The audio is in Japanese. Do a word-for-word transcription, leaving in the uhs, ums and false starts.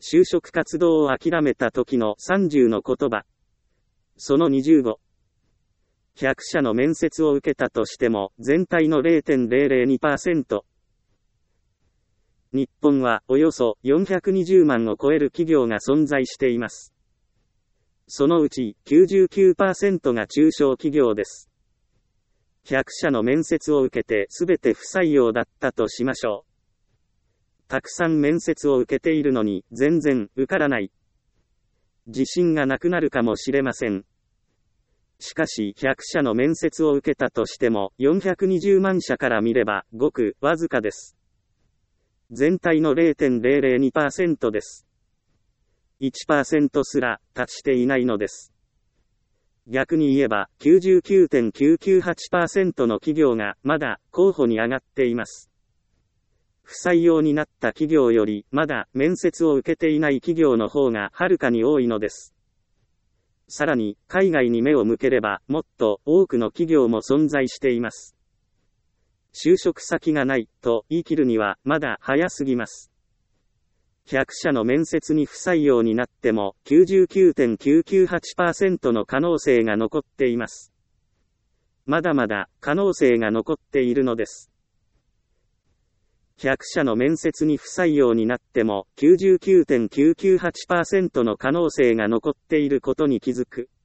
就職活動を諦めた時のさんじゅうの言葉。そのにじゅうご。ひゃく社の面接を受けたとしても全体の ゼロてんゼロゼロにパーセント。日本はおよそよんひゃくにじゅうまんを超える企業が存在しています。そのうち きゅうじゅうきゅうパーセント が中小企業です。ひゃく社の面接を受けてすべて不採用だったとしましょう。たくさん面接を受けているのに全然受からない。自信がなくなるかもしれません。しかしひゃく社の面接を受けたとしてもよんひゃくにじゅうまん社から見ればごくわずかです。全体の ゼロてんゼロゼロにパーセント です。いちパーセント すら達していないのです。逆に言えば きゅうじゅうきゅうてんきゅうきゅうはちパーセント の企業がまだ候補に上がっています。不採用になった企業よりまだ面接を受けていない企業の方がはるかに多いのです。さらに海外に目を向ければもっと多くの企業も存在しています。就職先がないと言い切るにはまだ早すぎます。ひゃく社の面接に不採用になっても きゅうじゅうきゅうてんきゅうきゅうはちパーセント の可能性が残っています。まだまだ可能性が残っているのです。ひゃく社の面接に不採用になっても きゅうじゅうきゅうてんきゅうきゅうはちパーセント の可能性が残っていることに気づく。